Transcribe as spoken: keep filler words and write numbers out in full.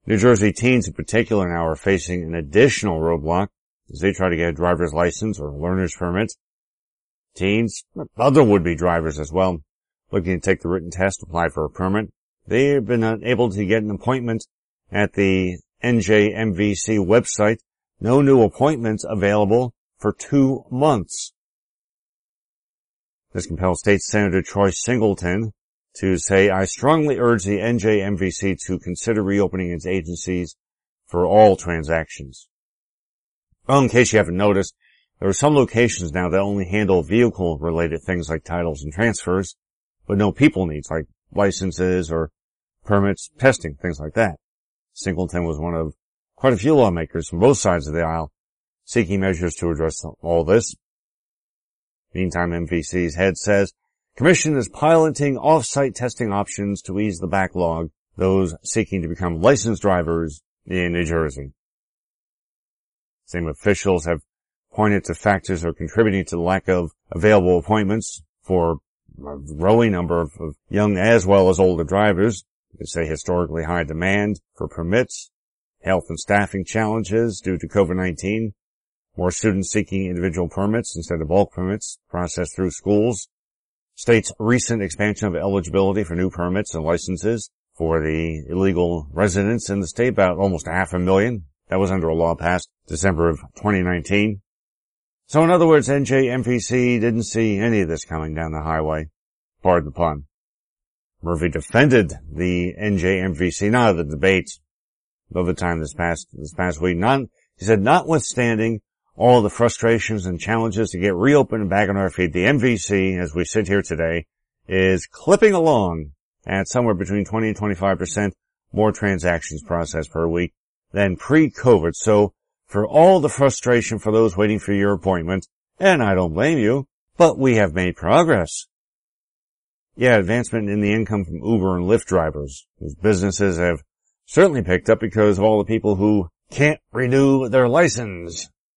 New Jersey teens in particular now are facing an additional roadblock as they try to get a driver's license or learner's permit. Teens, other would-be drivers as well, looking to take the written test, apply for a permit. They have been unable to get an appointment at the N J M V C website. No new appointments available for two months. This compels State Senator Troy Singleton to say, I strongly urge the N J M V C to consider reopening its agencies for all transactions. Well, in case you haven't noticed, there are some locations now that only handle vehicle-related things like titles and transfers, but no people needs like licenses or permits, testing, things like that. Singleton was one of quite a few lawmakers from both sides of the aisle seeking measures to address all this. Meantime, M V C's head says, Commission is piloting off-site testing options to ease the backlog, those seeking to become licensed drivers in New Jersey. Same officials have pointed to factors that are contributing to the lack of available appointments for a growing number of, of young as well as older drivers. They say historically high demand for permits, health and staffing challenges due to COVID nineteen, more students seeking individual permits instead of bulk permits processed through schools, state's recent expansion of eligibility for new permits and licenses for the illegal residents in the state, about almost a half a million. That was under a law passed December of twenty nineteen. So in other words, N J M V C didn't see any of this coming down the highway. Pardon the pun. Murphy defended the N J M V C, not the debate, of the time this past, this past week. Not, he said, notwithstanding all the frustrations and challenges to get reopened and back on our feet, the M V C, as we sit here today, is clipping along at somewhere between twenty and twenty-five percent more transactions processed per week than pre-COVID. So for all the frustration for those waiting for your appointment, and I don't blame you, but we have made progress. Yeah, advancement in the income from Uber and Lyft drivers, whose businesses have certainly picked up because of all the people who can't renew their license.